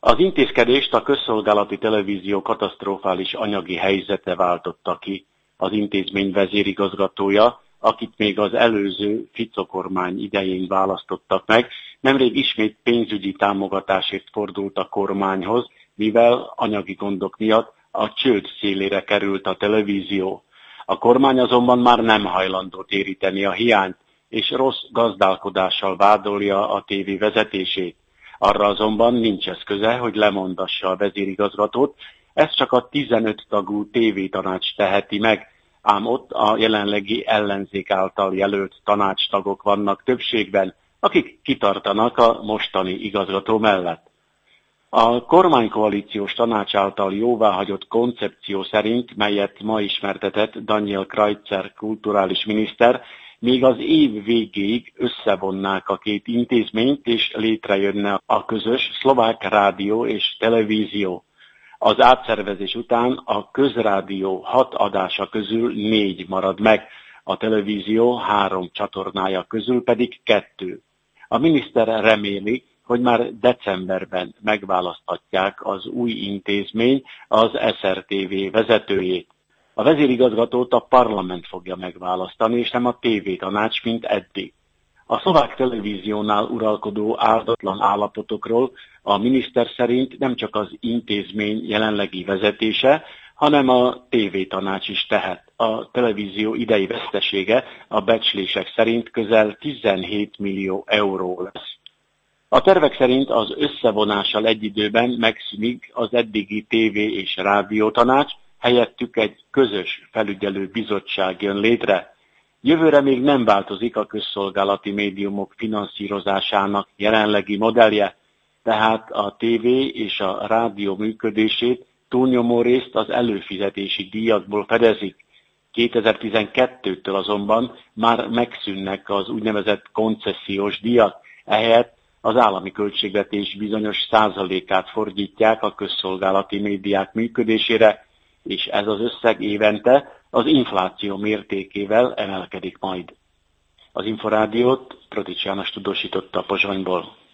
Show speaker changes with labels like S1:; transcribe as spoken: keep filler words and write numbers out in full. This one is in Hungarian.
S1: Az intézkedést a közszolgálati televízió katasztrofális anyagi helyzete váltotta ki. Az intézmény vezérigazgatója, akit még az előző Fico kormány idején választottak meg, nemrég ismét pénzügyi támogatásért fordult a kormányhoz, mivel anyagi gondok miatt a csőd szélére került a televízió. A kormány azonban már nem hajlandó téríteni a hiányt, és rossz gazdálkodással vádolja a tévé vezetését. Arra azonban nincs eszköze, hogy lemondassa a vezérigazgatót, ezt csak a tizenöt tagú tévétanács teheti meg, ám ott a jelenlegi ellenzék által jelölt tanácstagok vannak többségben, akik kitartanak a mostani igazgató mellett. A kormánykoalíciós tanács által jóváhagyott koncepció szerint, melyet ma ismertetett Daniel Kreutzer kulturális miniszter, még az év végéig összevonnák a két intézményt, és létrejönne a közös szlovák rádió és televízió. Az átszervezés után a közrádió hat adása közül négy marad meg, a televízió három csatornája közül pedig kettő. A miniszter reméli, hogy már decemberben megválaszthatják az új intézmény az es er té vé vezetőjét. A vezérigazgatót a parlament fogja megválasztani, és nem a tévétanács, mint eddig. A szlovák televíziónál uralkodó áldatlan állapotokról a miniszter szerint nem csak az intézmény jelenlegi vezetése, hanem a tévétanács is tehet. A televízió idei vesztesége a becslések szerint közel tizenhét millió euró lesz. A tervek szerint az összevonással egy időben megszűnik az eddigi tévé és rádiótanács, helyettük egy közös felügyelő bizottság jön létre. Jövőre még nem változik a közszolgálati médiumok finanszírozásának jelenlegi modellje, tehát a tévé és a rádió működését túlnyomó részt az előfizetési díjakból fedezik. kétezer-tizenkettőtől azonban már megszűnnek az úgynevezett koncesziós díjak, ehelyett az állami költségvetés bizonyos százalékát fordítják a közszolgálati médiák működésére, és ez az összeg évente az infláció mértékével emelkedik majd. Az Inforádiót Protics János tudósította Pozsonyból.